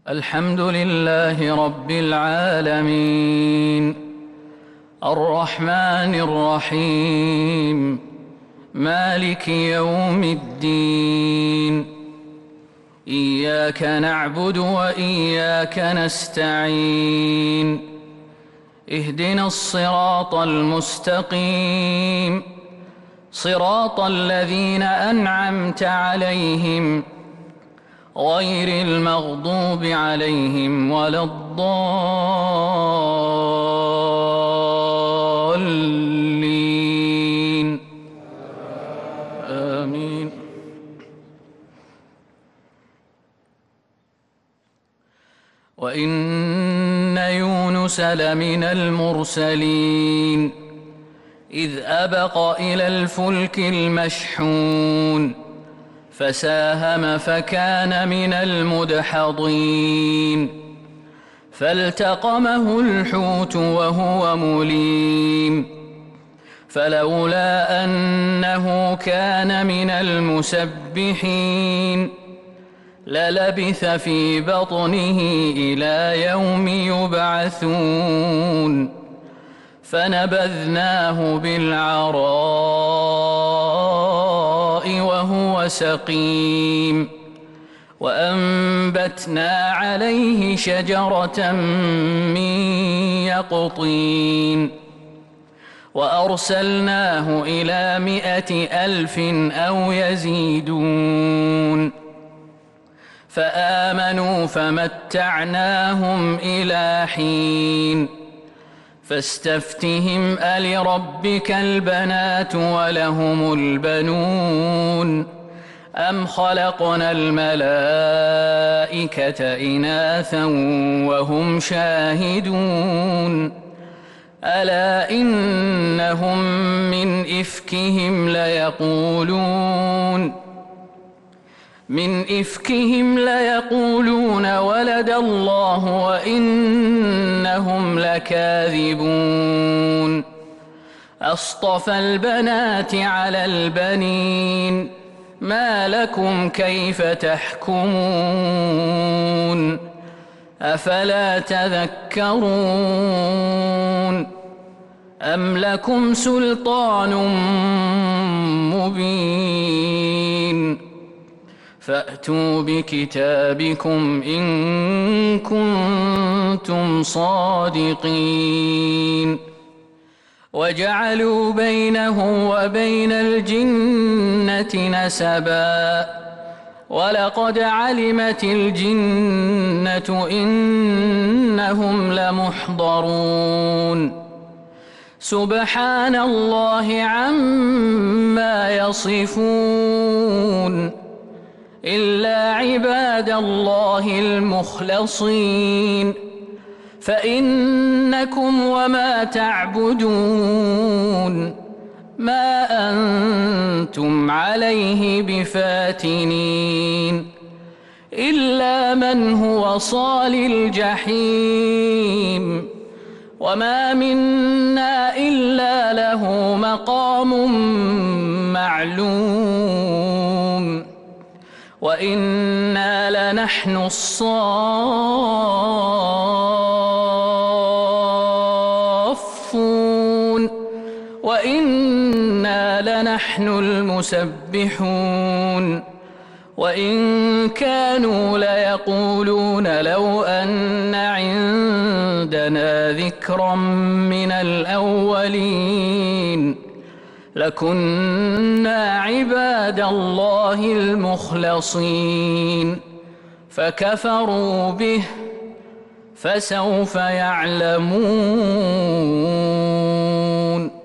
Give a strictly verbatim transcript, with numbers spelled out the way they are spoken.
الحمد لله رب العالمين الرحمن الرحيم مالك يوم الدين إياك نعبد وإياك نستعين اهدنا الصراط المستقيم صراط الذين أنعمت عليهم غير المغضوب عليهم ولا الضالين آمين. وإن يونس لمن المرسلين إذ أبق إلى الفلك المشحون فساهم فكان من المدحضين فالتقمه الحوت وهو مليم فلولا أنه كان من المسبحين للبث في بطنه إلى يوم يبعثون فنبذناه بالعراء وهو سقيم وأنبتنا عليه شجرة من يقطين وأرسلناه إلى مائة ألف أو يزيدون فآمنوا فمتعناهم إلى حين فاستفتهم ألربك البنات ولهم البنون أم خلقنا الملائكة إناثا وهم شاهدون ألا إنهم من إفكهم ليقولون من إفكهم ليقولون ولد الله وإنهم لكاذبون أصطفى البنات على البنين ما لكم كيف تحكمون أفلا تذكرون أم لكم سلطان مبين فأتوا بكتابكم إن كنتم صادقين وجعلوا بينه وبين الجنة نسبا ولقد علمت الجنة إنهم لمحضرون سبحان الله عما يصفون إلا عباد الله المخلصين فإنكم وما تعبدون ما أنتم عليه بفاتنين إلا من هو صال الجحيم وما منا إلا له مقام معلوم وإنا لنحن الصافون وإنا لنحن المسبحون وإن كانوا ليقولون لو أن عندنا ذكرا من الأولين لكنا عباد الله المخلصين فكفروا به فسوف يعلمون.